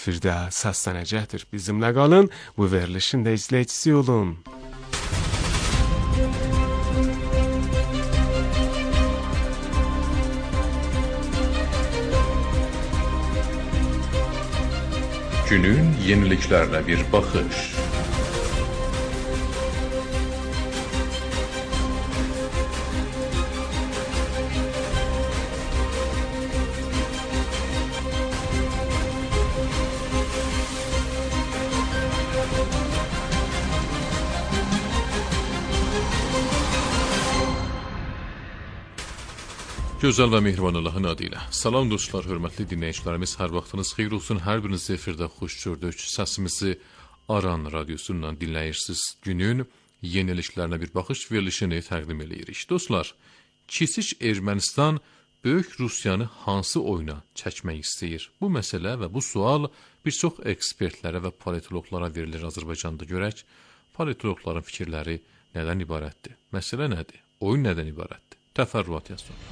Firdə səslənəcəkdir. Bizimlə qalın, bu verilişin də izləyicisi olun. Günün yeniliklerine bir bakış. Gözəl və mehriban Allahın adıyla. Salam dostlar, hörmətli dinləyicilərimiz, hər vaxtınız xeyir olsun. Hər biriniz efirdə xoş gördük. Səsimizi Aran radiosundan dinləyirsiniz. Günün yeniliklərinə bir baxış verilişini təqdim edirik. Dostlar, kiçik Ermənistan böyük Rusiyanı hansı oyuna çəkmək istəyir? Bu məsələ və bu sual bir çox ekspertlərə və politologlara verilir Azərbaycanda. Görək, politologların fikirləri nədən ibarətdir? Məsələ nədir? Oyun nədən ibarətdir? Təfərrüat yazın.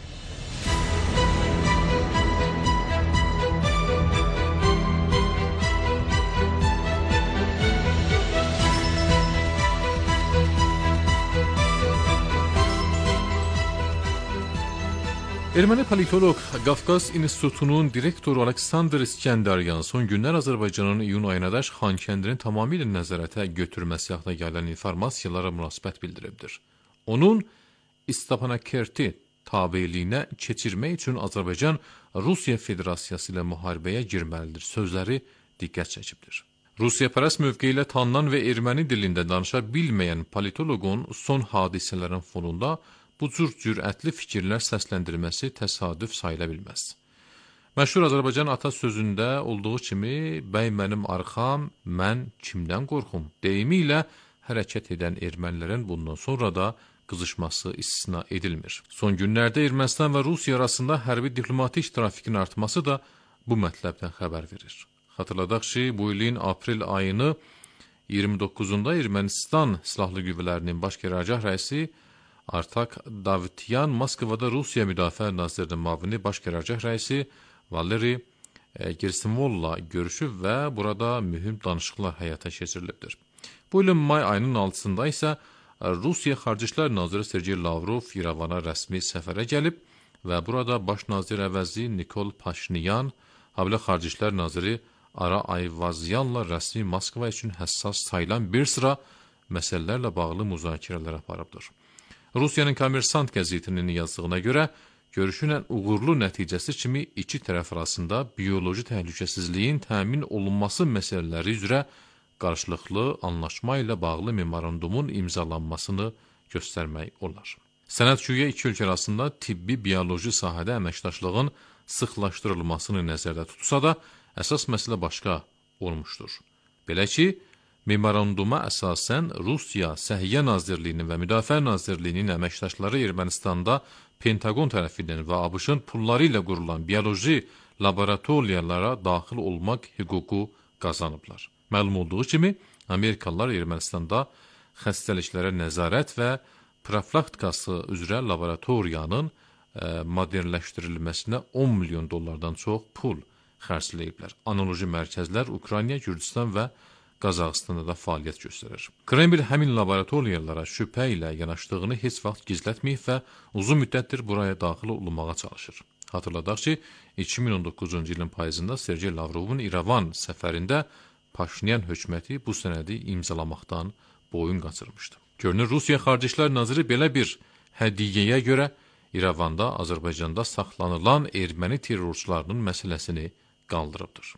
Erməni politolog Qafqaz İnstitutunun direktoru Aleksandr İskəndəryan son günlər Azərbaycanın iyun ayınadaş Xankəndini tamamilə nəzarətə götürməsi haqqında gələn informasiyalara münasibət bildiribdir. Onun Stepanakerti tabeliyinə keçirmək üçün Azərbaycan Rusiya Federasiyası ilə müharibəyə girməlidir sözləri diqqət çəkibdir. Rusiyapərəst mövqeyi ilə tanınan və erməni dilində danışa bilməyən politoloqun son hadisələrin fonunda bu cür cürətli fikirlər səsləndirməsi təsadüf sayıla bilməz. Məşhur Azərbaycan atasözündə olduğu kimi, bəy mənim arxam, mən kimdən qorxum deyimi ilə hərəkət edən ermənilərin bundan sonra da qızışması istisna edilmir. Son günlərdə Ermənistan və Rusiya arasında hərbi diplomatik trafikin artması da bu mətləbdən xəbər verir. Xatırladaq ki, bu ilin aprel ayını 29-unda Ermənistan Silahlı Qüvvələrinin Baş Qərargah rəisi Artak Davtyan Moskvada Rusiya Müdafiə Nazirliyinin müavini Baş Qərargah rəisi Valeri Gerasimovla görüşüb və burada mühüm danışıqlar həyata keçirilibdir. Bu ilin may ayının 6-sında isə Rusiya Xarici İşlər Naziri Sergey Lavrov İrəvana rəsmi səfərə gəlib və burada baş nazir əvəzi Nikol Paşinyan, habelə Xarici İşlər Naziri Ara Ayvazyanla rəsmi Moskva üçün həssas sayılan bir sıra məsələlərlə bağlı müzakirələr aparıbdır. Rusiyanın Kommersant qəzetinin yazdığına görə, görüşünün uğurlu nəticəsi kimi iki tərəf arasında bioloji təhlükəsizliyin təmin olunması məsələləri üzrə qarşılıqlı anlaşma ilə bağlı memorandumun imzalanmasını göstərmək olar. Sənədşüyə iki ölkə arasında tibbi bioloji sahədə əməkdaşlığın sıxlaşdırılmasını nəzərdə tutsa da, əsas məsələ başqa olmuşdur. Belə ki, memoranduma əsasən Rusiya Səhiyyə Nazirliyinin və Müdafiə Nazirliyinin əməkdaşları Ermənistanda Pentagon tərəfindən və ABŞ-ın pulları ilə qurulan bioloji laboratoriyalara daxil olmaq hüququ qazanıblar. Məlum olduğu kimi, Amerikalılar Ermənistanda xəstəliklərə nəzarət və profilaktikası üzrə laboratoriyanın modernləşdirilməsinə 10 milyon dollardan çox pul xərcləyiblər. Analoji mərkəzlər Ukrayna, Gürcüstan və Qazaxıstanda da fəaliyyət göstərir. Kreml həmin laboratoriyalara şübhə ilə yanaşdığını heç vaxt gizlətməyib və uzun müddətdir buraya daxil olunmağa çalışır. Hatırladaq ki, 2019-cu ilin payızında Sergey Lavrovun İrəvan səfərində Paşinyan hökuməti bu sənədi imzalamaqdan boyun qaçırmışdı. Görünür, Rusiya Xarici İşlər Naziri belə bir hədiyyəyə görə İrəvanda, Azərbaycanda saxlanılan erməni terrorçularının məsələsini qaldırıbdır.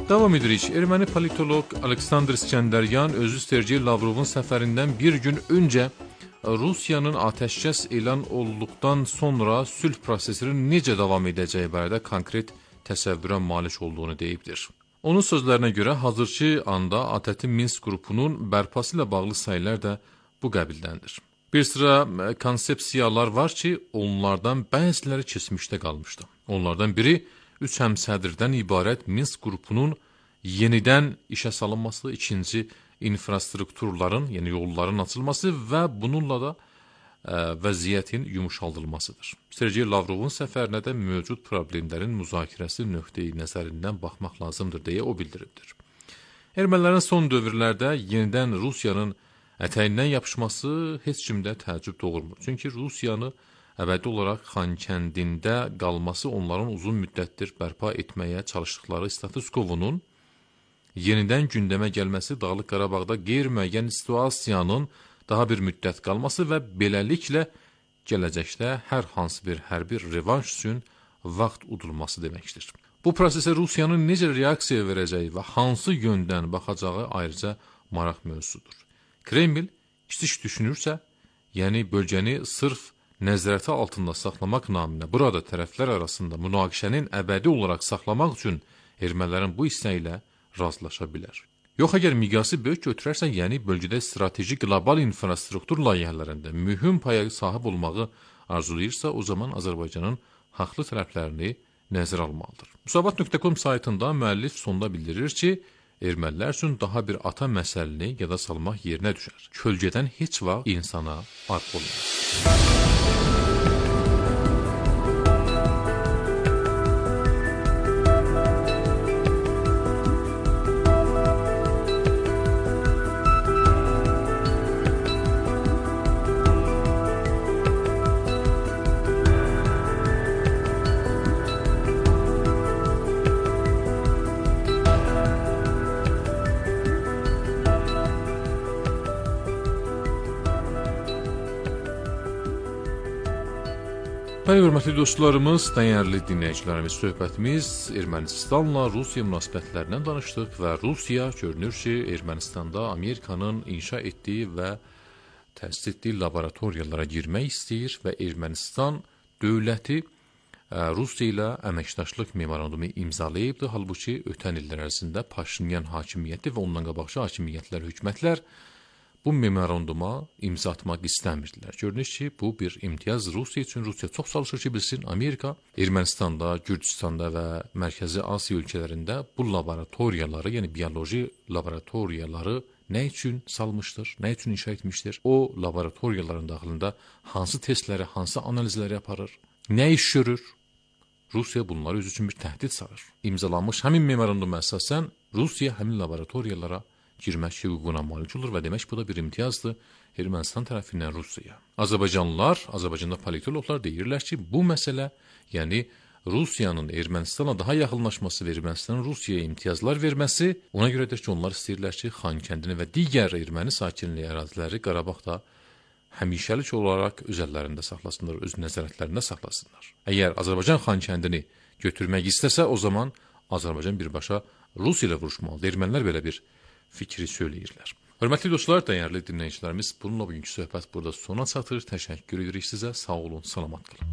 Davam edirik. Erməni politolog Aleksandr İskəndəryan özü Sergey Lavrovun səfərindən bir gün öncə Rusiyanın atəşkəs elan olduqdan sonra sülh prosesinin necə davam edəcəyi barədə konkret təsəvvürə malik olduğunu deyibdir. Onun sözlərinə görə hazırki anda ATƏT-in Minsk qrupunun bərpası ilə bağlı sayılar da bu qəbildəndir. Bir sıra konsepsiyalar var ki, onlardan bəziləri keçmişdə qalmışdı. Onlardan biri 3 həmsədrdən ibarət Minsk qrupunun yenidən işə salınması, ikinci infrastrukturların, yəni yolların açılması və bununla da vəziyyətin yumuşaldılmasıdır. Sergey Lavrovun səfərinə də mövcud problemlərin müzakirəsi nöqteyi nəzərindən baxmaq lazımdır deyə o bildiribdir. Ermənilərin son dövrlərdə yenidən Rusiyanın ətəyindən yapışması heç kimdə təəccüb doğurmur. Çünki Rusiyanı əbədi olaraq Xankəndində qalması onların uzun müddətdir bərpa etməyə çalışdıkları status quo-nun yenidən gündəmə gəlməsi, Dağlıq Qarabağda qeyri-müəyyən situasiyanın daha bir müddət qalması və beləliklə gələcəkdə hər hansı bir hərbi revanş üçün vaxt udulması deməkdir. Bu prosesə Rusiyanın necə reaksiya verəcəyi və hansı yöndən baxacağı ayrıca maraq mövzusudur. Kreml kiçik düşünürsə, yəni bölgəni sırf nəzarəti altında saxlamaq naminə burada tərəflər arasında münaqişənin əbədi olaraq saxlamaq üçün ermənilərin bu istəyi ilə razılaşa bilər. Yox, əgər miqyası böyük götürərsə, yəni bölgədə strateji qlobal infrastruktur layihələrində mühüm paya sahib olmağı arzulayırsa, o zaman Azərbaycanın haqlı tərəflərini nəzərə almalıdır. Musavat.com saytında müəllif sonda bildirir ki, ermənilər üçün daha bir ata məsələni yada salmaq yerinə düşər. Kölgədən heç vaxt insana arx olmaz. Bəli, hörmətli dostlarımız, dəyərli dinləyicilərimiz, söhbətimiz Ermənistanla Rusiya münasibətlərindən danışdıq və Rusiya görünür ki, Ermənistanda Amerikanın inşa etdiyi və təsis etdiyi laboratoriyalara girmək istəyir və Ermənistan dövləti Rusiya ilə əməkdaşlıq memorandumu imzalayıbdır. Halbuki ötən illər ərzində Paşinyan hakimiyyəti və ondan qabaqçı hakimiyyətlər, hökumətlər bu memoranduma imza atmaq istəmirdilər. Görünür ki, bu bir imtiyaz Rusiya üçün. Rusiya çox çalışır ki, bilsin, Amerika Ermənistanda, Gürcüstanda və Mərkəzi Asiya ölkələrində bu laboratoriyaları, yəni bioloji laboratoriyaları nə üçün salmışdır, nə üçün inşa etmişdir? O laboratoriyaların daxilində hansı testləri, hansı analizləri aparır, nə iş görür? Rusiya bunları öz üçün bir təhdid sayır. İmzalanmış həmin memoranduma əsasən Rusiya həmin laboratoriyalara girmək hüququna malik olur və demək bu da bir imtiyazdır Ermənistan tərəfindən Rusiyaya. Azərbaycanlılar, Azərbaycanda politologlar deyirlər ki, bu məsələ, yəni Rusiyanın Ermənistana daha yaxınlaşması və Ermənistanın Rusiyaya imtiyazlar verməsi, ona görədir ki, onlar istəyirlər ki, Xankəndini və digər erməni sakinliyi əraziləri Qarabağda həmişəlik olaraq öz əllərində saxlasınlar, öz nəzarətlərində saxlasınlar. Əgər Azərbaycan Xankəndini götürmək istəsə, o zaman Azərbaycan birbaşa Rusiya ilə vuruşmalıdır. Ermənilər belə bir fikri söyləyirlər. Hörmətli dostlar, dəyərli dinləyicilərimiz, bununla bugünkü söhbət burada sona çatır. Təşəkkür edirik sizə. Sağ olun, salamat qalın.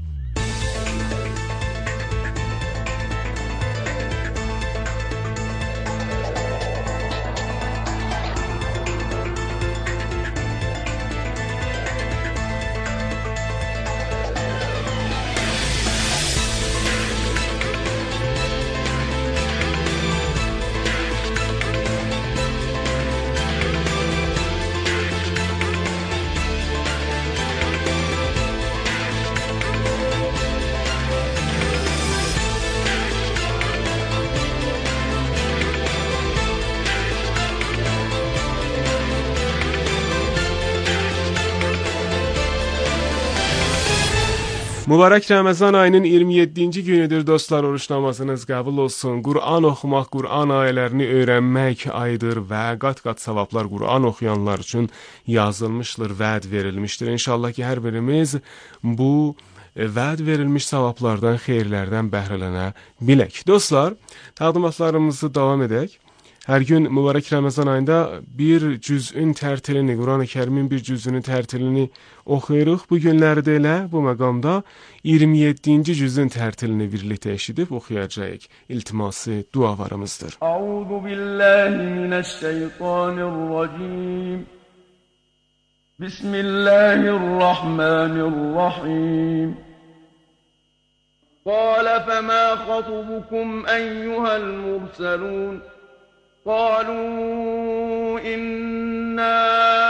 Mübarək Ramazan ayının 27-ci günüdür dostlar, oruç namazınız qəbul olsun. Qur'an oxumaq, Qur'an ayələrini öyrənmək ayıdır və qat-qat savablar Qur'an oxuyanlar üçün yazılmışdır, vəd verilmişdir. İnşallah ki, hər birimiz bu vəd verilmiş savablardan, xeyirlərdən bəhrələnə bilək. Dostlar, təqdimatlarımızı davam edək. Hər gün mübarək Ramazan ayında bir cüzün tərtilini, Quran-ı Kərimin bir cüzünün tərtilini oxuyuruq. Bu günlərdə elə bu məqamda 27-ci cüzün tərtilini birlikdə eşidib oxuyacağıq. İltiması dualarımızdır. Euzu billahi mineşşeytanirracim. Bismillahirrahmanirrahim. Qâle femâ khatubukum eyyuhel murselûn. قالوا إنا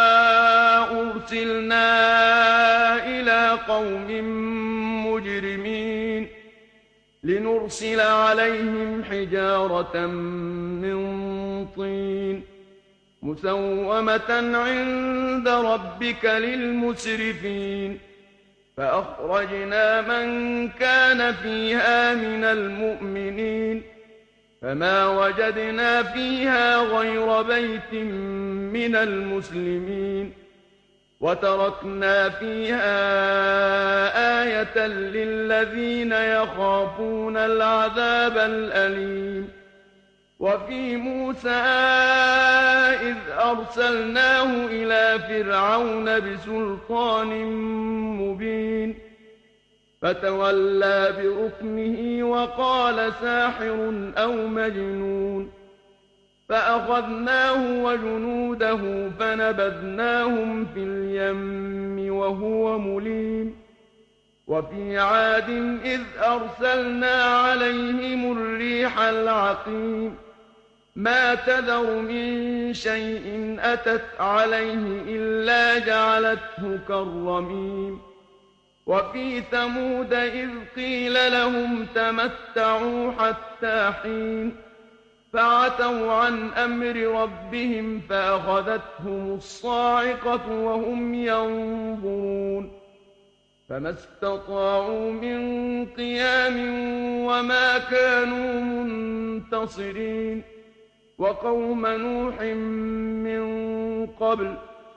أرسلنا إلى قوم مجرمين لنرسل عليهم حجارة من طين مسومة عند ربك للمسرفين فأخرجنا من كان فيها من المؤمنين فما وجدنا فيها غير بيت من المسلمين وتركنا فيها آية للذين يخافون العذاب الأليم وفي موسى إذ أرسلناه إلى فرعون بسلطان مبين فتولى بركنه وقال ساحر أو مجنون فأخذناه وجنوده فنبذناهم في اليم وهو مليم وفي عاد إذ أرسلنا عليهم الريح العقيم ما تذر من شيء أتت عليه إلا جعلته كالرميم وفي ثمود إذ قيل لهم تمتعوا حتى حين فعتوا عن أمر ربهم فأخذتهم الصاعقة وهم ينظرون فما استطاعوا من قيام وما كانوا منتصرين وقوم نوح من قبل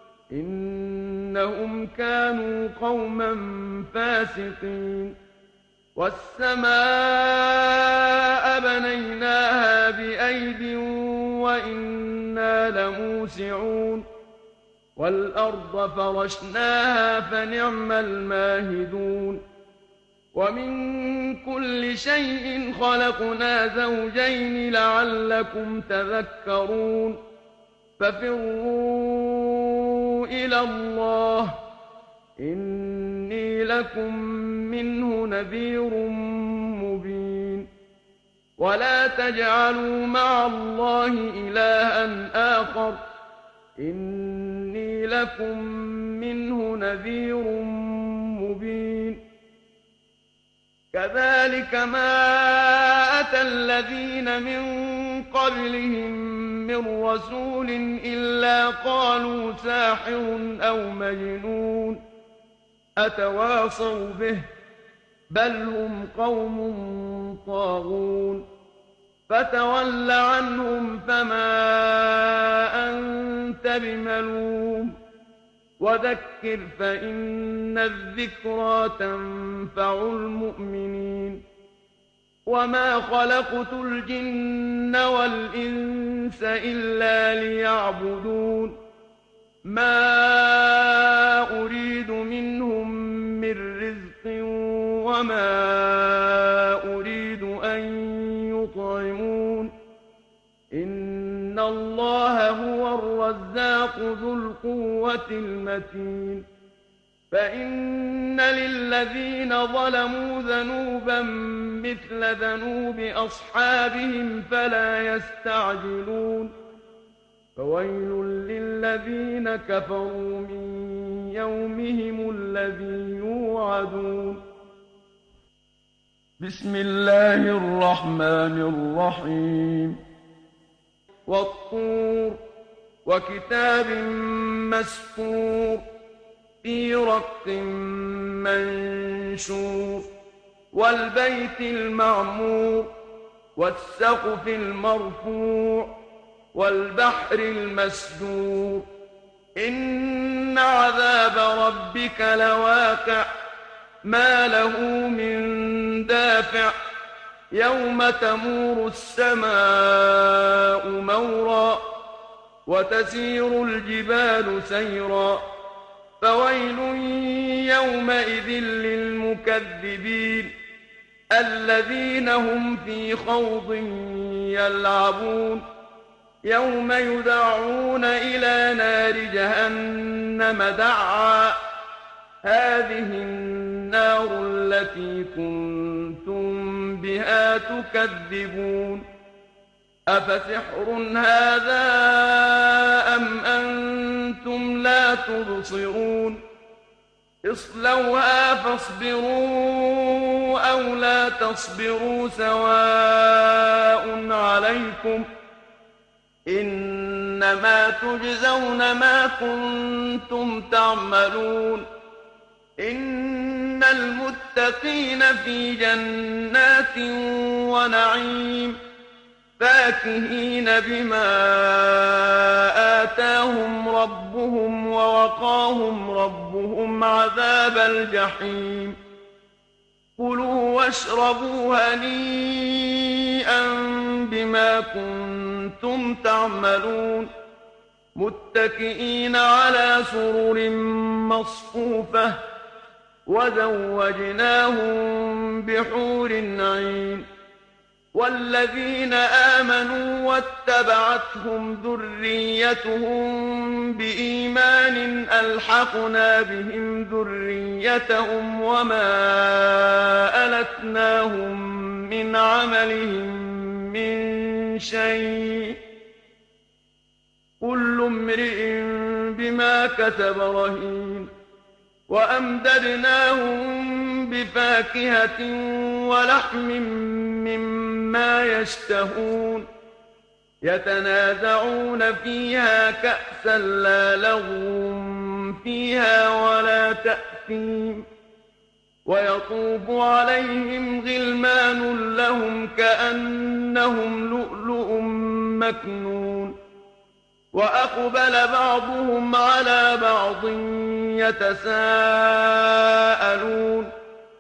إنهم كانوا قوما فاسقين والسماء بنيناها بأيد وإنا لموسعون والأرض فرشناها فنعم الماهدون ومن كل شيء خلقنا زوجين لعلكم تذكرون ففروا إلى الله إني لكم منه نذير مبين ولا تجعلوا مع الله إلها آخر إني لكم منه نذير مبين كذلك ما أتى الذين من قبلهم من رسول إلا قالوا ساحر أو مجنون أتواصوا به بل هم قوم طاغون فتول عنهم فما أنت بملوم وذكر فإن الذكرى تنفع المؤمنين وما خلقت الجن والإنس إلا ليعبدون ما أريد منهم من رزق وما أريد أن يطعمون إن الله هو الرزاق ذو القوة المتين فإن للذين ظلموا ذنوبا مثل ذنوب أصحابهم فلا يستعجلون فويل للذين كفروا من يومهم الذي يوعدون بسم الله الرحمن الرحيم والطور وكتاب مسطور في رق منشور والبيت المعمور والسقف المرفوع والبحر المسجور إن عذاب ربك لواقع ما له من دافع يوم تمور السماء مورا وتسير الجبال سيرا فويل يومئذ للمكذبين الذين هم في خوض يلعبون يوم يدعون إلى نار جهنم دعا هذه النار التي كنتم بها تكذبون أفسحر هذا أم أنتم لا تبصرون اصلوها فاصبروا أو لا تصبروا سواء عليكم إنما تجزون ما كنتم تعملون إن المتقين في جنات ونعيم فاكهين بما آتاهم ربهم ووقاهم ربهم عذاب الجحيم كلوا واشربوا هنيئا بما كنتم تعملون متكئين على سرر مصفوفة وزوجناهم بحور عين والذين آمنوا واتبعتهم ذريتهم بإيمان ألحقنا بهم ذريتهم وما ألتناهم من عملهم من شيء كل امرئ بما كسب رهين وأمددناهم بفاكهة ولحم مما يشتهون يتنازعون فيها كأسا لا لغو فيها ولا تأثيم ويطوف عليهم غلمان لهم كأنهم لؤلؤ مكنون وأقبل بعضهم على بعض يتساءلون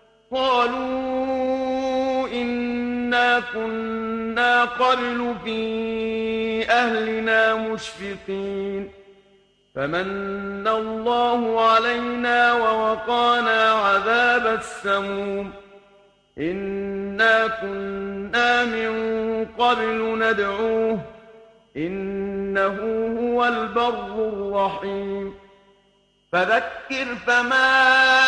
قالوا إنا كنا قبل في أهلنا مشفقين فمن الله علينا ووقانا عذاب السموم إنا كنا من قبل ندعوه إنه هو البر الرحيم فذكر فما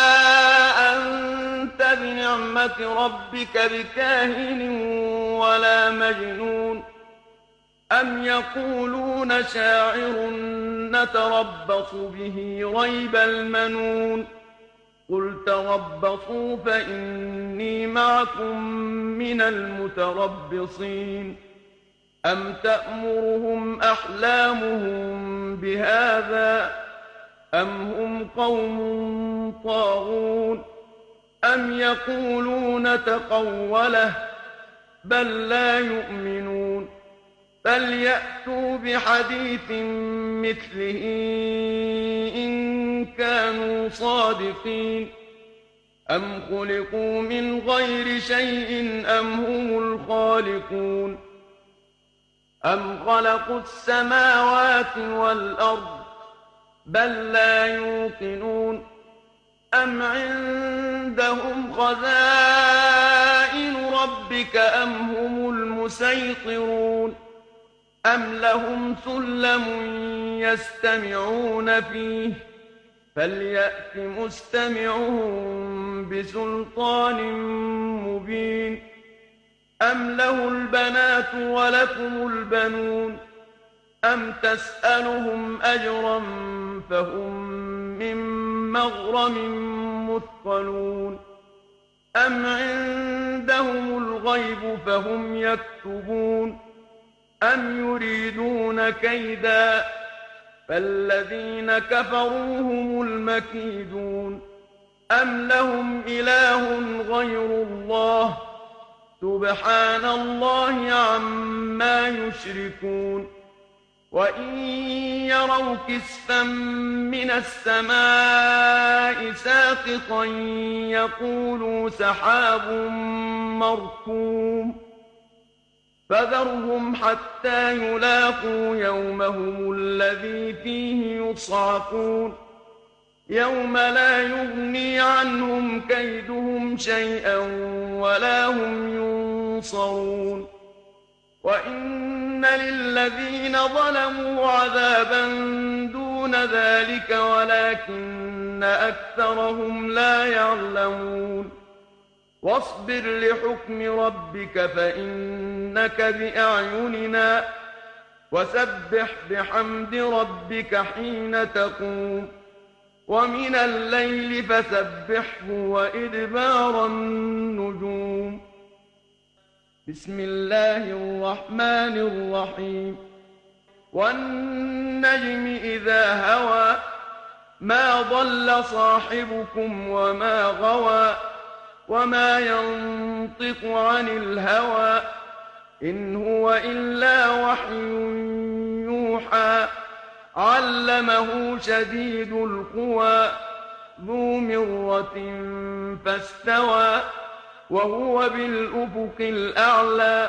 أنت بنعمة ربك بكاهن ولا مجنون أم يقولون شاعر نتربص به ريب المنون قل تربصوا فإني معكم من المتربصين أم تأمرهم أحلامهم بهذا أم هم قوم طاغون أم يقولون تقوله بل لا يؤمنون فليأتوا بحديث مثله إن كانوا صادقين أم خلقوا من غير شيء أم هم الخالقون أم خلقوا السماوات والأرض بل لا يوقنون أم عندهم خزائن ربك أم هم المسيطرون أم لهم سلم يستمعون فيه فليأت مستمعهم بسلطان مبين أم له البنات ولكم البنون أم تسألهم أجرا فهم من مغرم مثقلون أم عندهم الغيب فهم يكتبون أم يريدون كيدا فالذين كفروا هم المكيدون أم لهم إله غير الله سبحان الله عما يشركون وإن يروا كسفا من السماء ساقطا يقولوا سحاب مركوم فذرهم حتى يلاقوا يومهم الذي فيه يصعقون يوم لا يغني عنهم كيدهم شيئا ولا هم ينصرون وإن للذين ظلموا عذابا دون ذلك ولكن أكثرهم لا يعلمون واصبر لحكم ربك فإنك بأعيننا وسبح بحمد ربك حين تقوم ومن الليل فسبحه وإدبار النجوم بسم الله الرحمن الرحيم والنجم إذا هوى ما ضل صاحبكم وما غوى وما ينطق عن الهوى إن هو إلا وحي يوحى علمه شديد القوى ذو مرة فاستوى وهو بالأفق الأعلى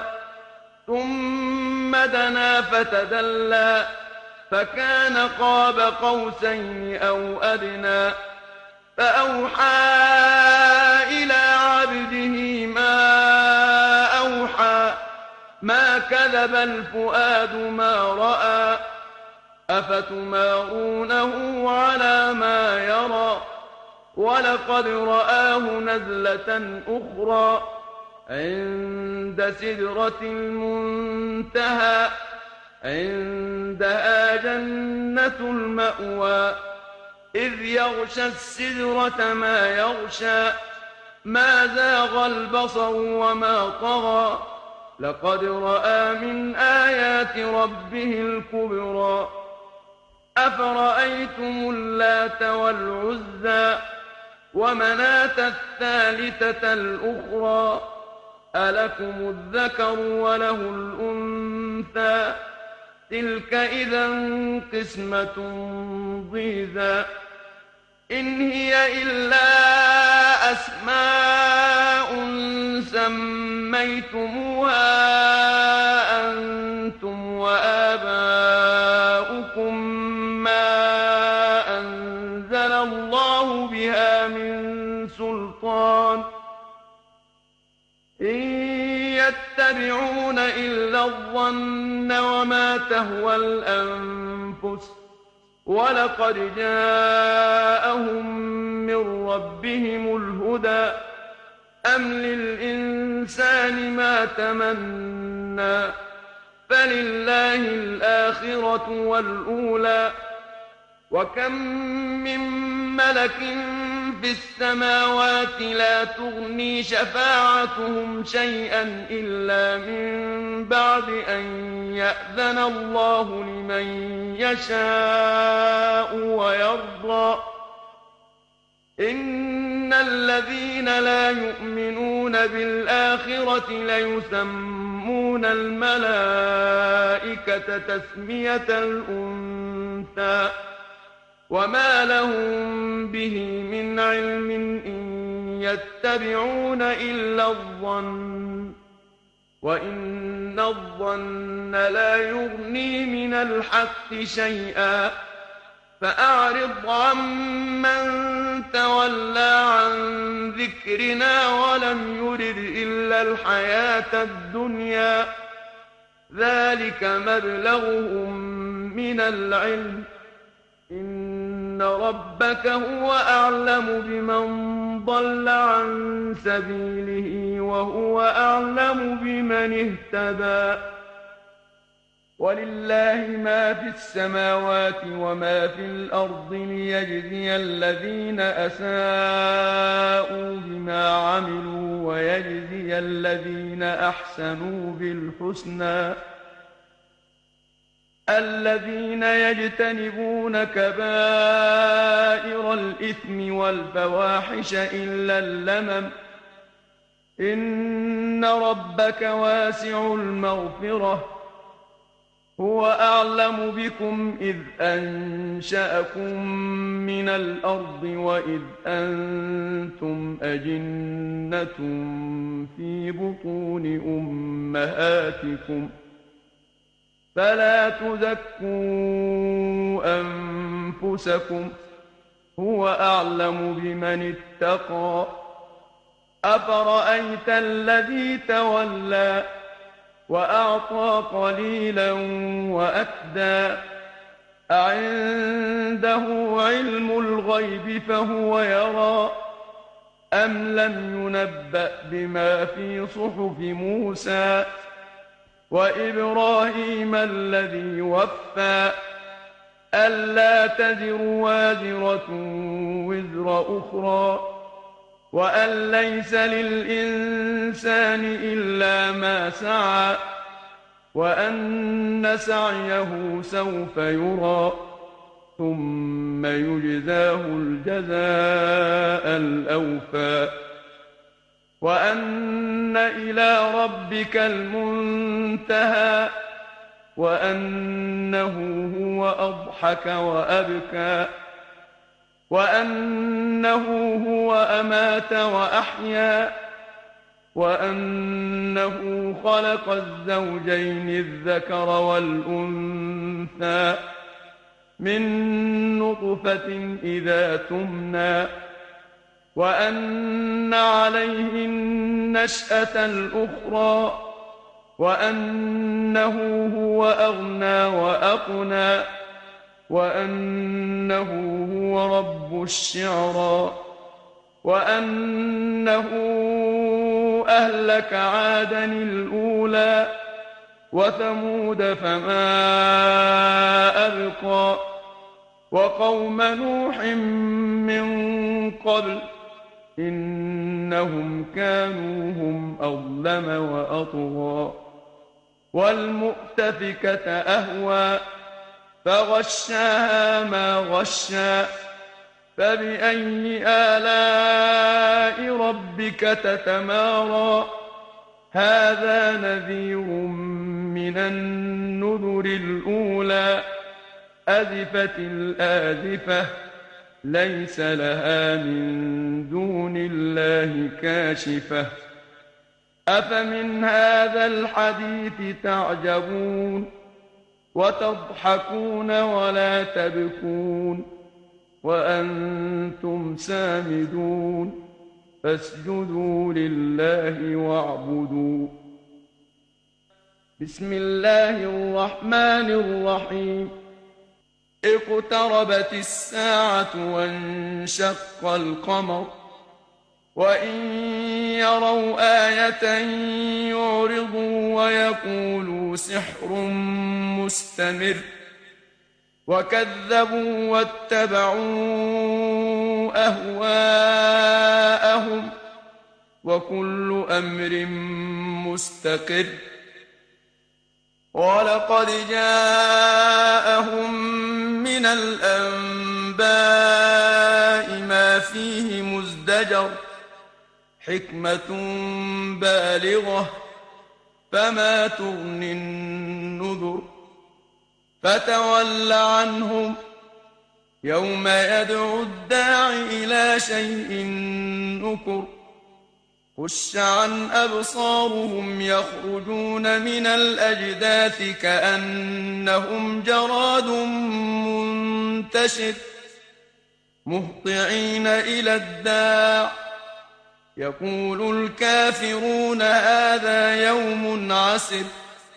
ثم دنا فتدلى فكان قاب قوسين أو أدنى فأوحى إلى عبده ما أوحى ما كذب الفؤاد ما رأى أفتمارونه على ما يرى ولقد رآه نزلة أخرى عند سدرة المنتهى عندها جنة المأوى إذ يغشى السدرة ما يغشى ما زاغ البصر وما طغى لقد رأى من آيات ربه الكبرى أفرأيتم اللات والعزى ومناة الثالثة الأخرى ألكم الذكر وله الأنثى تلك إذا قسمة ضيزى إن هي إلا أسماء سميتموها أنتم وآباؤكم ما أنزل الله بها من سلطان إن يتبعون إلا الظن وما تهوى الأنفس ولقد جاءهم من ربهم الهدى أم للإنسان ما تمنى فلله الآخرة والأولى وكم من ملك في السماوات لا تغني شفاعتهم شيئا إلا من بعد أن يأذن الله لمن يشاء ويرضى إن الذين لا يؤمنون بالآخرة ليسمون الملائكة تسمية الأنثى وما لهم به من علم إن يتبعون إلا الظن وإن الظن لا يغني من الحق شيئا فأعرض عمن تولى عن ذكرنا ولم يرد إلا الحياة الدنيا ذلك مبلغهم من العلم إن ربك هو أعلم بمن ضل عن سبيله وهو أعلم بمن اهتدى ولله ما في السماوات وما في الأرض ليجزي الذين أساءوا بما عملوا ويجزي الذين أحسنوا بالحسنى الذين يجتنبون كبائر الإثم والفواحش إلا اللمم إن ربك واسع المغفرة هو أعلم بكم إذ أنشأكم من الأرض وإذ أنتم أجنة في بطون أمهاتكم فلا تزكوا أنفسكم هو أعلم بمن اتقى أفرأيت الذي تولى وأعطى قليلا وأكدى أعنده علم الغيب فهو يرى أم لم ينبأ بما في صحف موسى وإبراهيم الذي وفى ألا تزر وازرة وزر أخرى وأن ليس للإنسان إلا ما سعى وأن سعيه سوف يرى ثم يجزاه الجزاء الأوفى وأن إلى ربك المنتهى وأنه هو أضحك وأبكى وأنه هو أمات وأحيا وأنه خلق الزوجين الذكر والأنثى من نطفة إذا تمنى وأن عليه النشأة الأخرى وأنه هو أغنى وأقنى وأنه هو رب الشعرى وأنه أهلك عادا الأولى وثمود فما أبقى وقوم نوح من قبل إنهم كانوا هم أظلم وأطغى والمؤتفكة أهوى فغشاها ما غشى فبأي آلاء ربك تتمارى هذا نذير من النذر الأولى أزفت الآزفة ليس لها من دون الله كاشفة أفمن هذا الحديث تعجبون وتضحكون ولا تبكون وأنتم سامدون فاسجدوا لله واعبدوا بسم الله الرحمن الرحيم اقتربت الساعة وانشق القمر وإن يروا آية يعرضوا ويقولوا سحر مستمر وكذبوا واتبعوا أهواءهم وكل أمر مستقر ولقد جاءهم من الأنباء ما فيه مزدجر حكمة بالغة فما تغني النذر فتول عنهم يوم يدعو الداع إلى شيء نكر خش عن أبصارهم يخرجون من الأجداث كأنهم جراد منتشر مهطعين إلى الداع يقول الكافرون هذا يوم عسر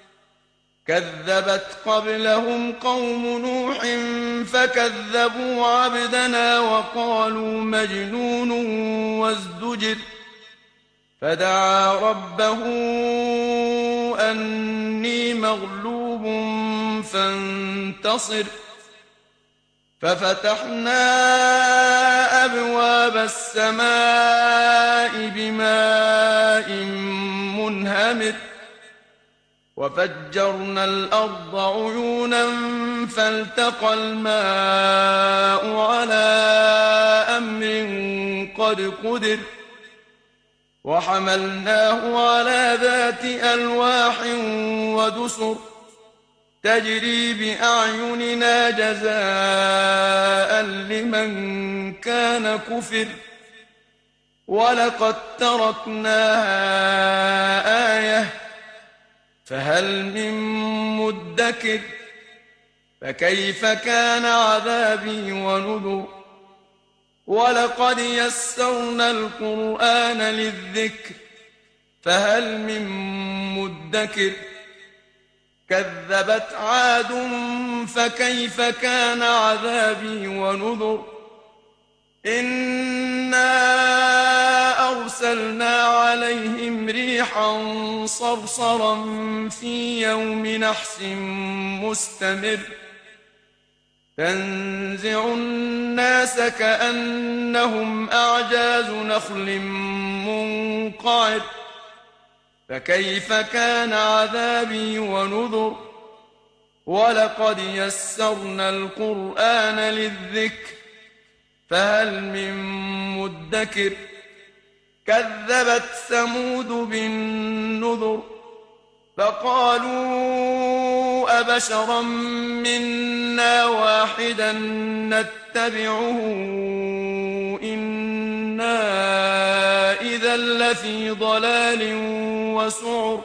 كذبت قبلهم قوم نوح فكذبوا عبدنا وقالوا مجنون وازدجر فدعا ربه أني مغلوب فانتصر ففتحنا أبواب السماء بماء منهمر وفجرنا الأرض عيونا فالتقى الماء على أمر قد قدر وحملناه على ذات ألواح ودسر تجري بأعيننا جزاء لمن كان كفر ولقد تركناها آية فهل من مدكر فكيف كان عذابي ونذر ولقد يسرنا القرآن للذكر فهل من مدكر كذبت عاد فكيف كان عذابي ونذر إنا أرسلنا عليهم ريحا صرصرا في يوم نحس مستمر تنزع الناس كأنهم أعجاز نخل منقعر فكيف كان عذابي ونذر ولقد يسرنا القرآن للذكر فهل من مدكر كذبت ثمود بالنذر فقالوا أبشرا منا واحدا نتبعه إنا إذا لفي ضلال وسعر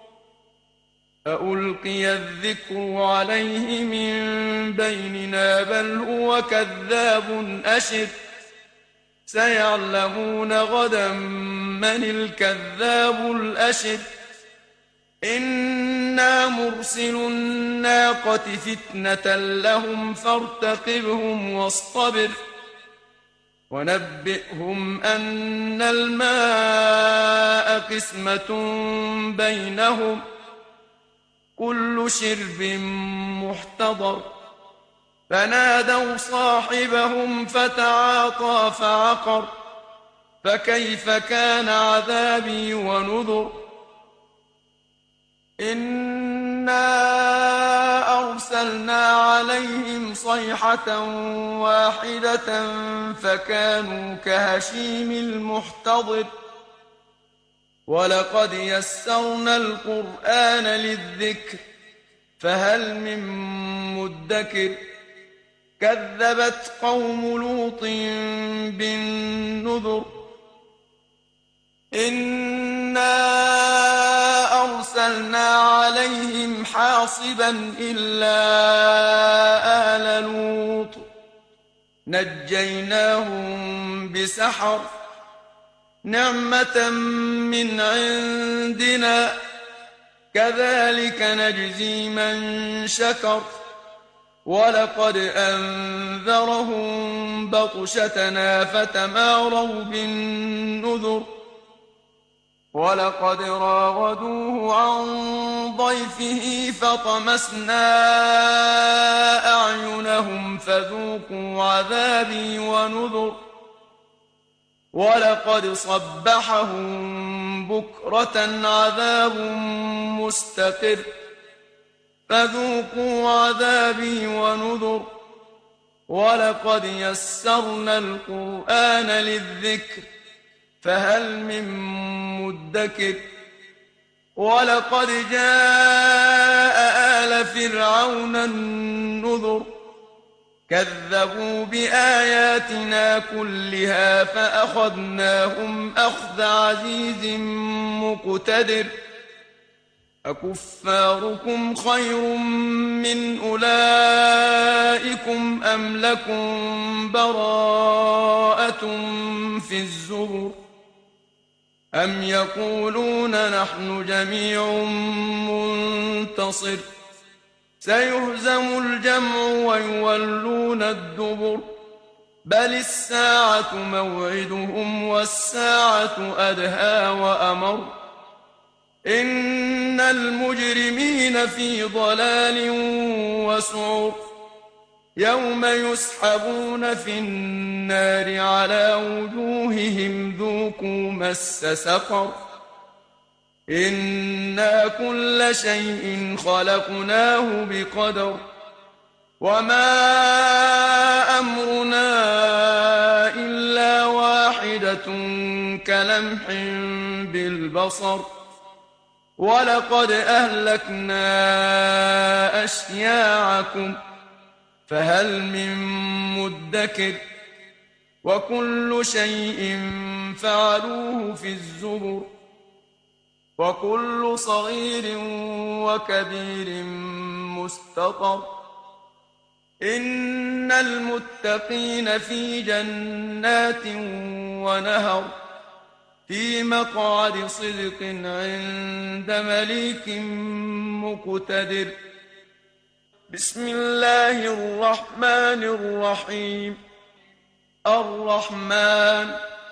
أألقي الذكر عليه من بيننا بل هو كذاب أشر سيعلمون غدا من الكذاب الأشر إنا مرسل الناقة فتنة لهم فارتقبهم واصطبر ونبئهم أن الماء قسمة بينهم كل شرب محتضر فنادوا صاحبهم فتعاطى فعقر فكيف كان عذابي ونذر إنا أرسلنا عليهم صيحة واحدة فكانوا كهشيم المحتضر ولقد يسرنا القرآن للذكر فهل من مدكر كذبت قوم لوط بالنذر إنا أرسلنا عليهم حاصبا إلا آل لوط نجيناهم بسحر نعمة من عندنا كذلك نجزي من شكر ولقد أنذرهم بطشتنا فتماروا بالنذر ولقد راودوه عن ضيفه فطمسنا أعينهم فذوقوا عذابي ونذر ولقد صبحهم بكرة عذاب مستقر فذوقوا عذابي ونذر ولقد يسرنا القرآن للذكر فهل من مدكر ولقد جاء آل فرعون النذر كذبوا بآياتنا كلها فأخذناهم أخذ عزيز مقتدر أكفاركم خير من أولئكم أم لكم براءة في الزبر أم يقولون نحن جميع منتصر سيهزم الجمع ويولون الدبر بل الساعة موعدهم والساعة أدهى وأمر إن المجرمين في ضلال وسعر يوم يسحبون في النار على وجوههم ذوقوا مس سقر إنا كل شيء خلقناه بقدر وما أمرنا إلا واحدة كلمح بالبصر ولقد أهلكنا أشياعكم فهل من مدكر وكل شيء فعلوه في الزبر وكل صغير وكبير مستطر إن المتقين في جنات ونهر في مقعد صدق عند مليك مقتدر بسم الله الرحمن الرحيم الرحمن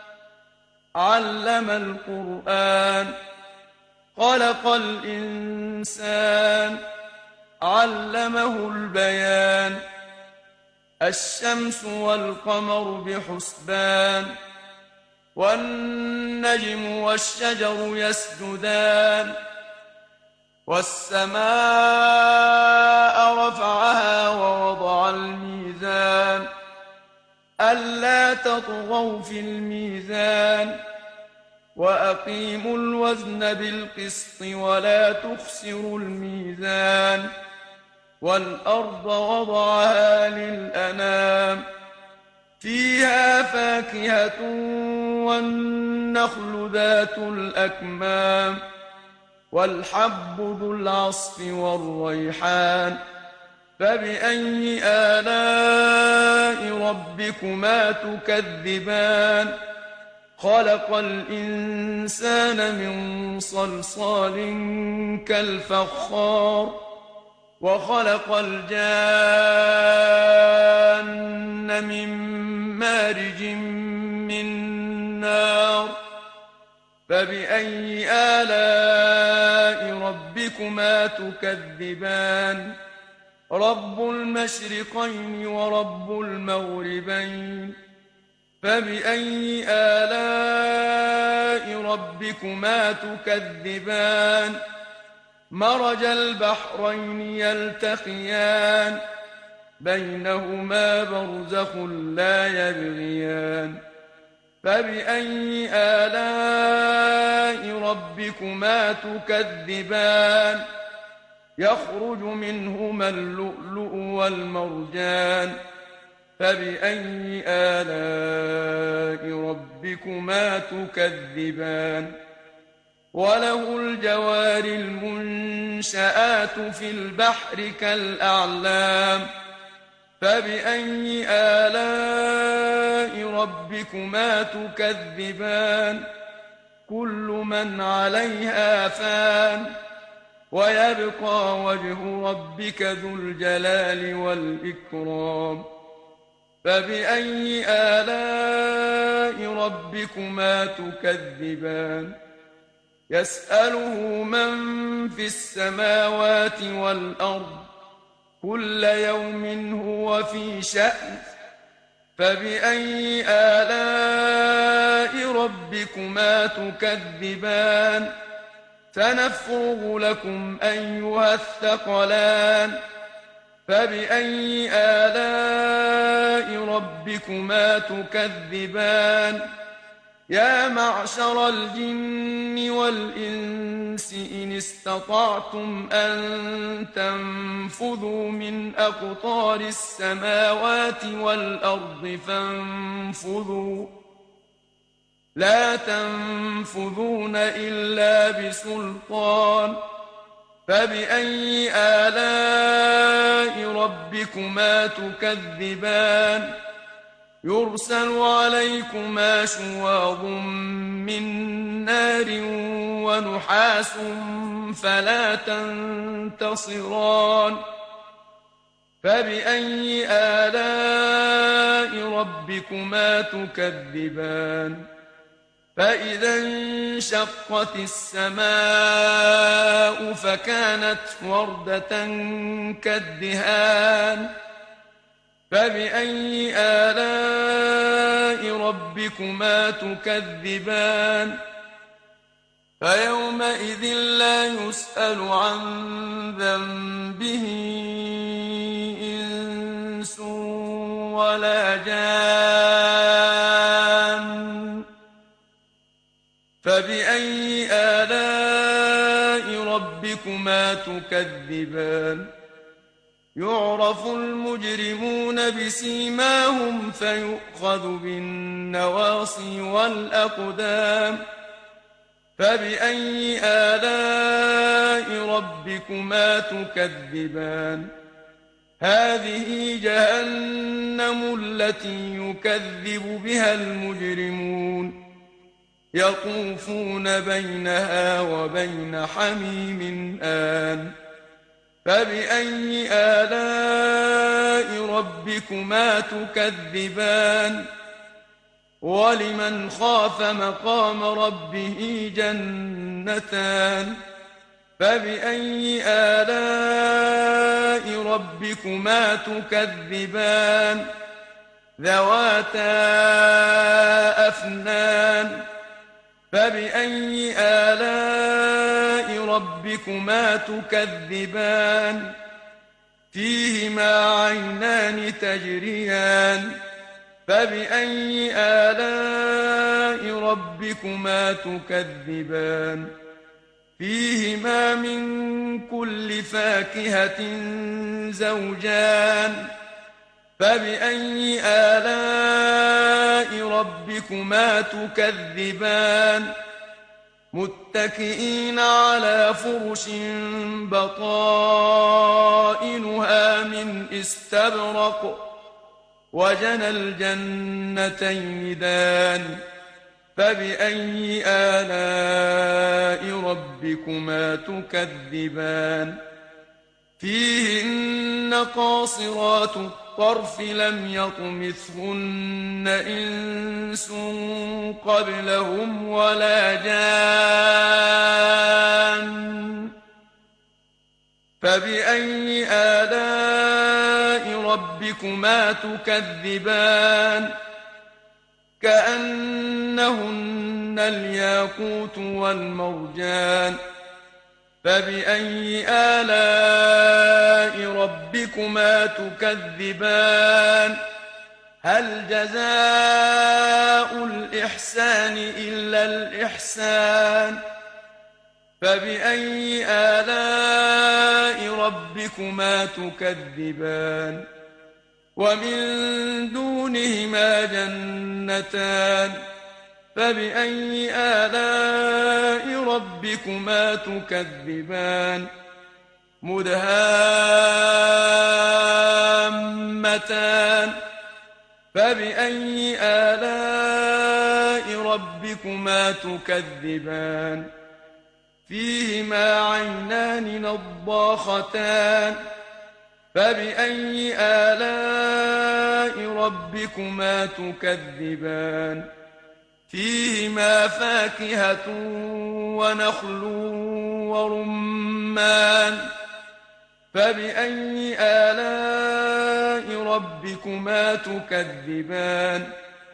علم القرآن خلق الإنسان علمه البيان الشمس والقمر بحسبان والنجم والشجر يسجدان والسماء رفعها ووضع الميزان ألا تطغوا في الميزان وأقيموا الوزن بالقسط ولا تخسروا الميزان والأرض وضعها للأنام فيها فاكهة والنخل ذات الأكمام والحب ذو العصف والريحان فبأي آلاء ربكما تكذبان خلق الإنسان من صلصال كالفخار وخلق الجان من مارج من نار فبأي آلاء ربكما تكذبان رب المشرقين ورب المغربين فبأي آلاء ربكما تكذبان مرج البحرين يلتقيان بينهما برزخ لا يبغيان فبأي آلاء ربكما تكذبان يخرج منهما اللؤلؤ والمرجان فبأي آلاء ربكما تكذبان وله الجوار المنشآت في البحر كالأعلام فبأي آلاء ربكما تكذبان كل من عليها فان ويبقى وجه ربك ذو الجلال والإكرام فبأي آلاء ربكما تكذبان يسأله من في السماوات والأرض كل يوم هو في شأن فبأي آلاء ربكما تكذبان سنفرغ لكم أيها الثقلان فبأي آلاء ربكما تكذبان يا معشر الجن والإنس إن استطعتم أن تنفذوا من أقطار السماوات والأرض فانفذوا لا تنفذون إلا بسلطان فبأي آلاء ربكما تكذبان يرسل عليكما شواظ من نار ونحاس فلا تنتصران فبأي آلاء ربكما تكذبان فإذا انشقت السماء فكانت وردة كالدهان فبأي آلاء ربكما تكذبان فيومئذ لا يسأل عن ذنبه إنس ولا جان فبأي آلاء ربكما تكذبان يعرف المجرمون بسيماهم فيؤخذ بالنواصي والأقدام فبأي آلاء ربكما تكذبان هذه جهنم التي يكذب بها المجرمون يطوفون بينها وبين حميم آن فبأي آلاء ربكما تكذبان ولمن خاف مقام ربه جنتان فبأي آلاء ربكما تكذبان ذواتا أفنان فبأي آلاء ربكما تكذبان فيهما عينان تجريان فبأي آلاء ربكما تكذبان فيهما من كل فاكهة زوجان فبأي آلاء ربكما تكذبان متكئين على فرش بطائنها من استبرق وجنى الجنتين دان فبأي آلاء ربكما تكذبان فيهن قاصرات الطرف لم يطمثهن إنس قبلهم ولا جان فبأي آلاء ربكما تكذبان كأنهن الياقوت والمرجان فبأي آلاء ربكما تكذبان هل جزاء الإحسان إلا الإحسان فبأي آلاء ربكما تكذبان ومن دونهما جنتان فبأي آلاء ربكما تكذبان مدهامتان فبأي آلاء ربكما تكذبان فيهما عينان نضاختان فبأي آلاء ربكما تكذبان فيهما فاكهة ونخل ورمان فبأي آلاء ربكما تكذبان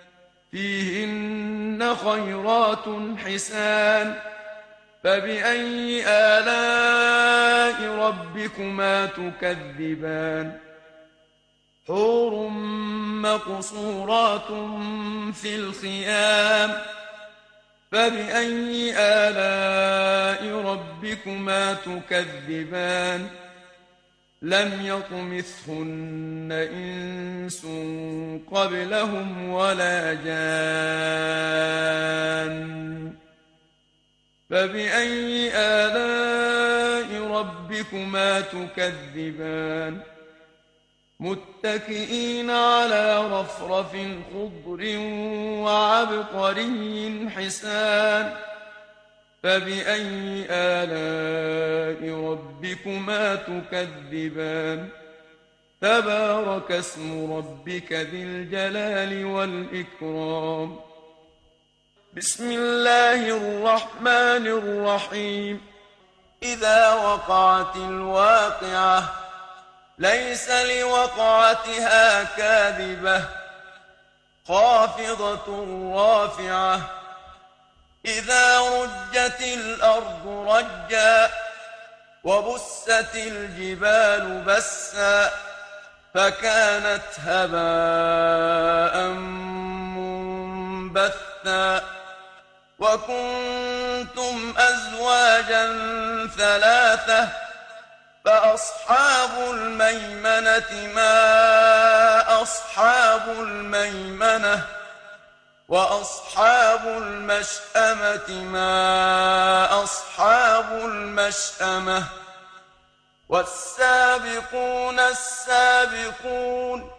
فيهن خيرات حسان فبأي آلاء ربكما تكذبان حور مقصورات في الخيام فبأي آلاء ربكما تكذبان لم يطمثهن إنس قبلهم ولا جان فبأي آلاء ربكما تكذبان متكئين على رفرف خضر وعبقري حسان فبأي آلاء ربكما تكذبان تبارك اسم ربك ذي الجلال والإكرام بسم الله الرحمن الرحيم إذا وقعت الواقعة ليس لوقعتها كاذبة خافضة رافعة إذا رجت الأرض رجا وبست الجبال بسا فكانت هباء منبثا وكنتم أزواجا ثلاثة فأصحاب الميمنة ما أصحاب الميمنة وأصحاب المشأمة ما أصحاب المشأمة والسابقون السابقون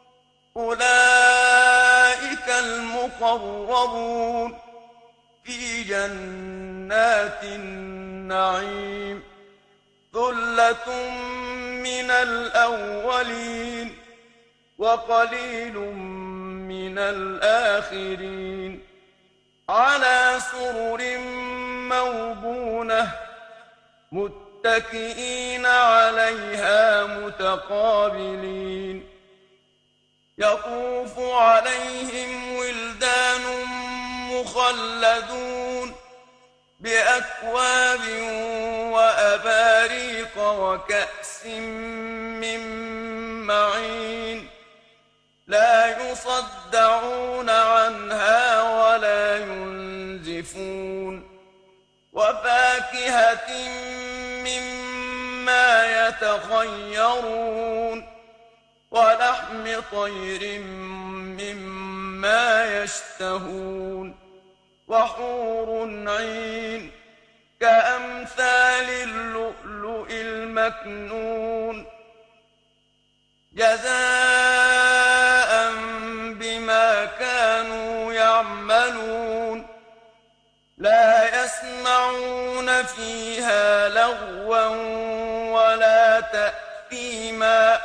أولئك المقربون في جنات النعيم ثلة من الأولين وقليل من الآخرين على سرر موضونة متكئين عليها متقابلين يطوف عليهم ولدان مخلدون بأكواب وأباريق وكأس من معين لا يصدعون عنها ولا ينزفون وفاكهة مما يتخيرون ولحم طير مما يشتهون وحور عين كأمثال اللؤلؤ المكنون جزاء بما كانوا يعملون لا يسمعون فيها لغوا ولا تأثيما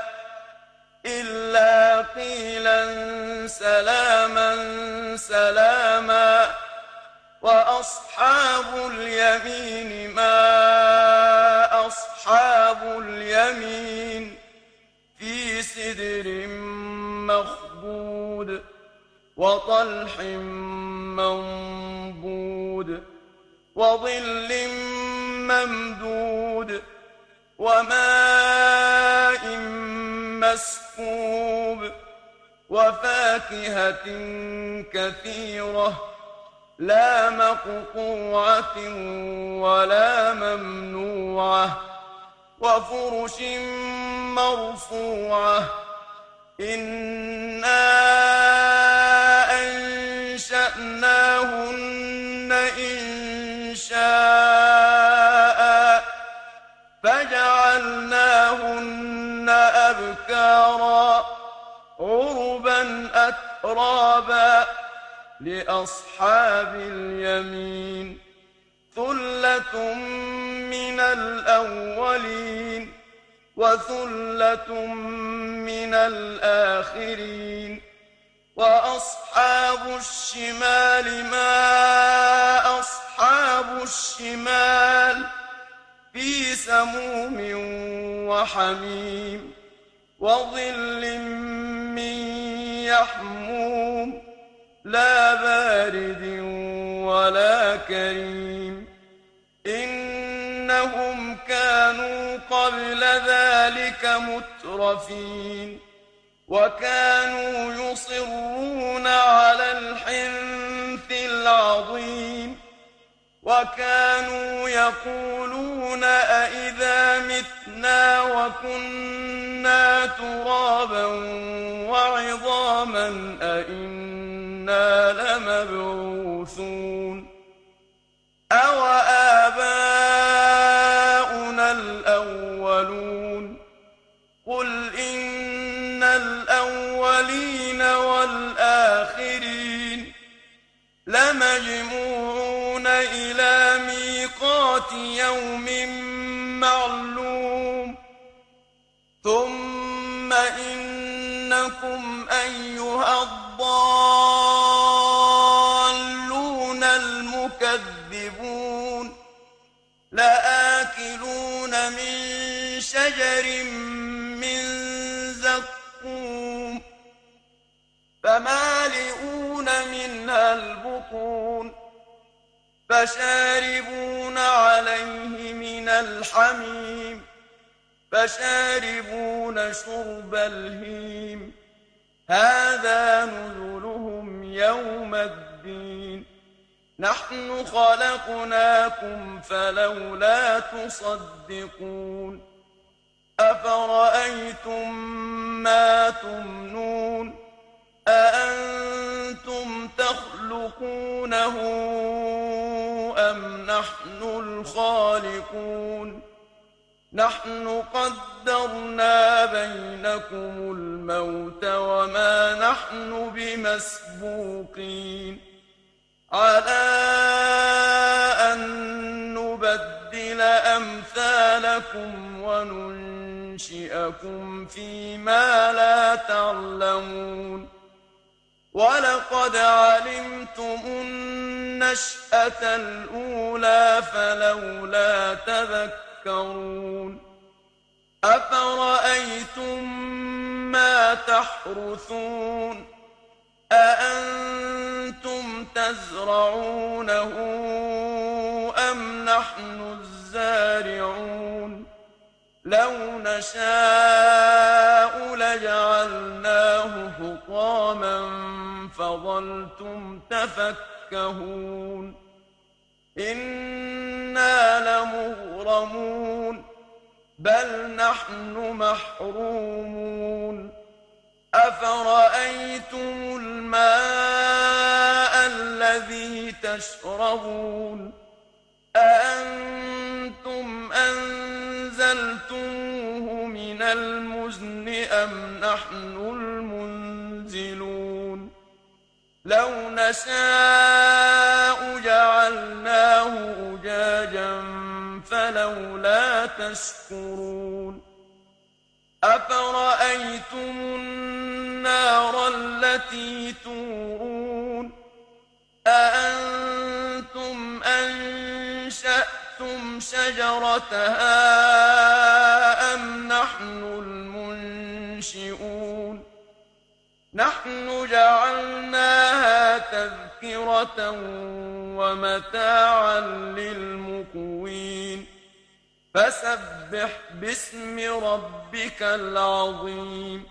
إلا قيلا سلاما سلاما وأصحاب اليمين ما أصحاب اليمين في سدر مخضود وطلح منضود وظل ممدود وماء مسكوب وفاكهة كثيرة لا مقطوعة ولا ممنوعة وفرش مرفوعة إنا أنشأناهن إنشاء فجعلناهن أبكارا عربا أترابا لأصحاب اليمين ثلة من الأولين وثلة من الآخرين وأصحاب الشمال ما أصحاب الشمال في سموم وحميم وظل من يحموم لا بارد ولا كريم إنهم كانوا قبل ذلك مترفين وكانوا يصرون على الحنث العظيم وكانوا يقولون أئذا متنا وكنا ترابا وعظاما أئنا لمبعوثون أو آباؤنا الأولون قل إن الأولين والآخرين لمجموعون إلى ميقات يوم معلوم ثم إنكم أيها الضالون المكذبون لآكلون من شجر من زقوم فمالئون منها البطون فشاربون عليه من الحميم فشاربون شرب الهيم هذا نزلهم يوم الدين نحن خلقناكم فلولا تصدقون أفرأيتم ما تمنون أأنتم تخلقونه أم نحن الخالقون نحن قدرنا بينكم الموت وما نحن بمسبوقين على أن نبدل أمثالكم وننشئكم فيما لا تعلمون ولقد علمتم النشأة الأولى فلولا تذكرون أفرأيتم ما تحرثون أأنتم تزرعونه أم نحن الزارعون لو نشاء لجعلناه حطاما فظلتم تفكهون إنا لمغرمون بل نحن محرومون أفرأيتم الماء الذي تشربون أأنتم أنزلتموه من المزن أم نحن المنزلون لو نشاء جعلناه أجاجا فلولا تشكرون أفرأيتم النار التي تورون أأنتم أنشأتم شجرتها أم نحن المنشئون نحن جعلناها تذكرة ومتاعا للمقوين فسبح باسم ربك العظيم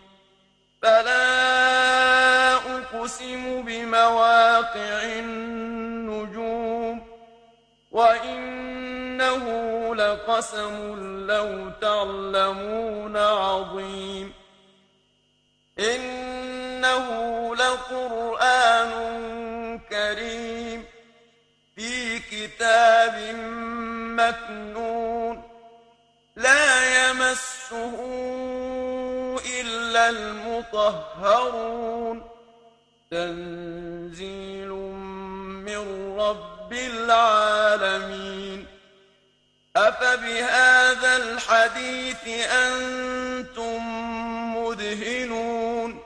فلا أقسم بمواقع النجوم وإنه لقسم لو تعلمون عظيم إنه لقرآن كريم في كتاب مكنون لا يمسه إلا المطهرون تنزيل من رب العالمين أفبهذا الحديث أنتم مدهنون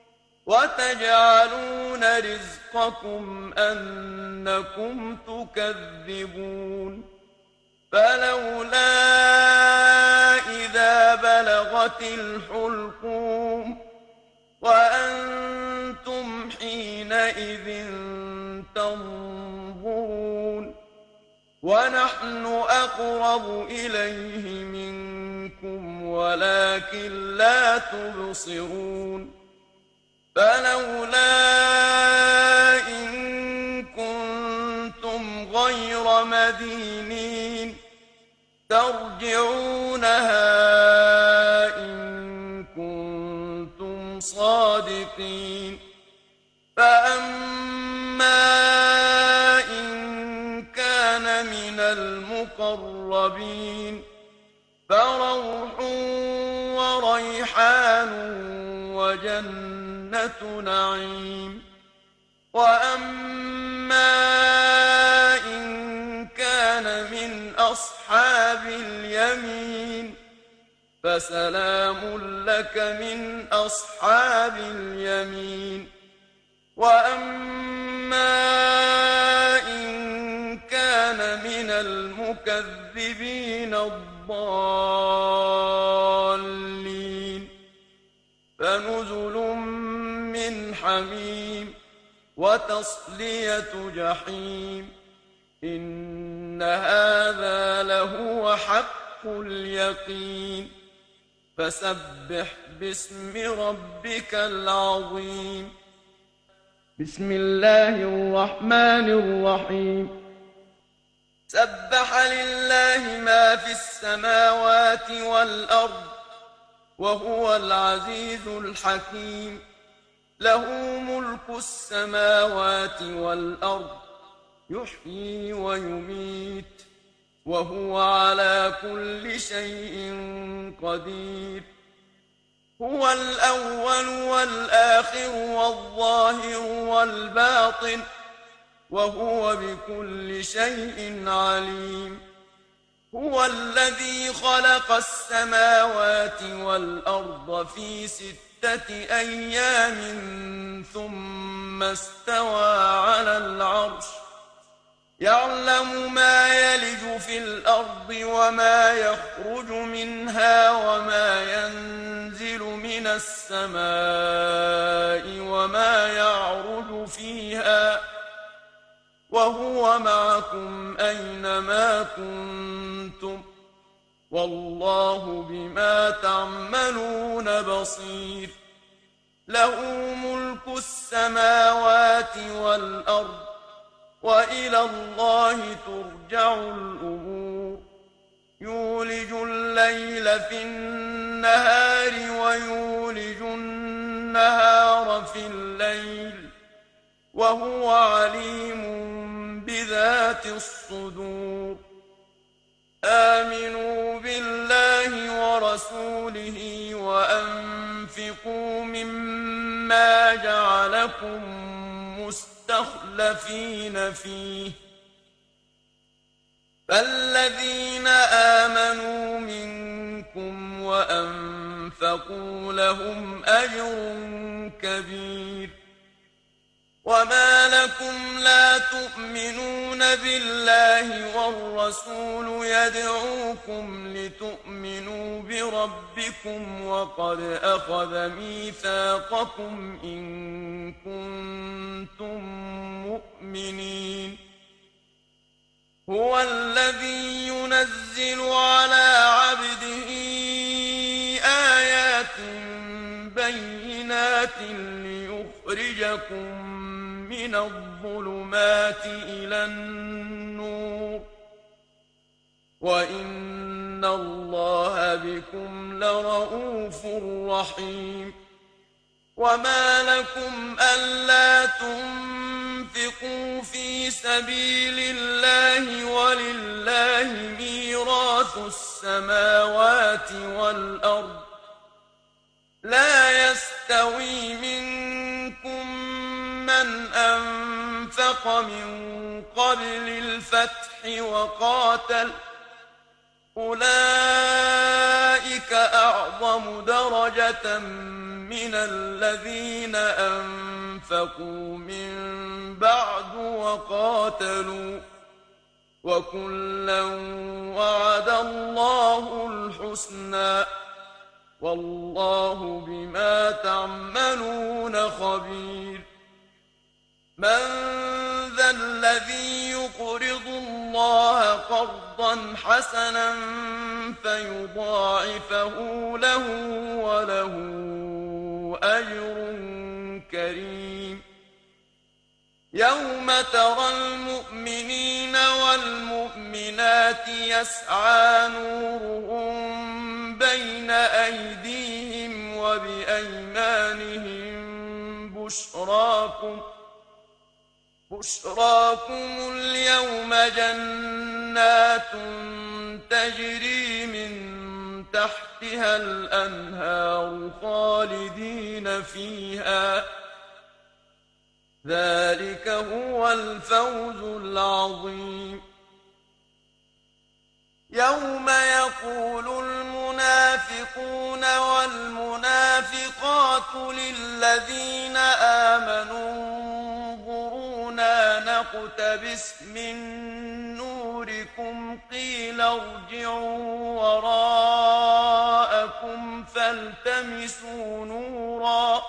وتجعلون رزقكم أنكم تكذبون فلولا إذا بلغت الحلقوم وأنتم حينئذ تنظرون ونحن أقرب إليه منكم ولكن لا تبصرون فلولا إن كنتم غير مدينين ترجعونها إن كنتم صادقين فأما إن كان من المقربين فروح وريحان وجنة نعيم وأما إن كان من أصحاب اليمين فسلام لك من أصحاب اليمين وأما إن كان من المكذبين الضالين فنزل من حميم وتصلية جحيم إن هذا لهو حق اليقين فسبح باسم ربك العظيم بسم الله الرحمن الرحيم سبح لله ما في السماوات والأرض وهو العزيز الحكيم له ملك السماوات والأرض يحيي ويميت وهو على كل شيء قدير هو الأول والآخر والظاهر والباطن وهو بكل شيء عليم هو الذي خلق السماوات والأرض في 6 أيام ثم استوى على العرش يعلم ما يلج في الأرض وما يخرج منها وما ينزل من السماء وما يعرج فيها وهو معكم أينما كنتم والله بما تعملون بصير له ملك السماوات والأرض وإلى الله ترجع الأمور يولج الليل في النهار ويولج النهار في الليل وهو عليم بذات الصدور آمنوا بالله ورسوله وأنفقوا مما جعلكم مستخلفين فيه فالذين آمنوا منكم وأنفقوا لهم أجر كبير وما لكم لا تؤمنون بالله والرسول يدعوكم لتؤمنوا بربكم وقد أخذ ميثاقكم إن كنتم مؤمنين هو الذي ينزل على عبده آيات بينات ليخرجكم من الظلمات إلى النور وإن الله بكم لرءوف رحيم وما لكم ألا تنفقوا في سبيل الله ولله ميراث السماوات والأرض لا يستوي منكم من أنفق من قبل الفتح وقاتل أولئك أعظم درجة من الذين أنفقوا من بعد وقاتلوا وكلا وعد الله الحسنى والله بما تعملون خبير من ذا الذي يقرض الله قرضا حسنا فيضاعفه له وله أجر كريم يوم ترى المؤمنين والمؤمنات يسعى نورهم بين أيديهم وبأيمانهم بشراكم اليوم جنات تجري من تحتها الأنهار خالدين فيها ذلك هو الفوز العظيم يوم يقول المنافقون والمنافقات للذين آمنوا انظرونا نقتبس من نوركم قيل ارجعوا وراءكم فالتمسوا نورا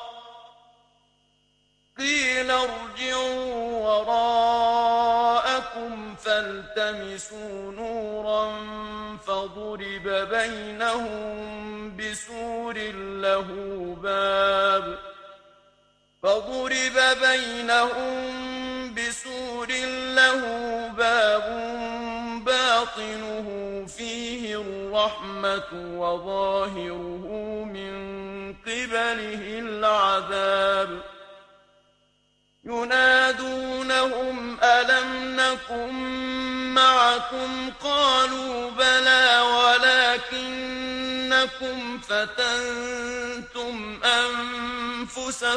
فضرب بينهم بسور له باب فضرب بينهم بسور له باب باطنه فيه الرحمة وظاهره من قبله العذاب ينادونهم ألم نكن معكم قالوا بلى ولكنكم فتنتم أنفسكم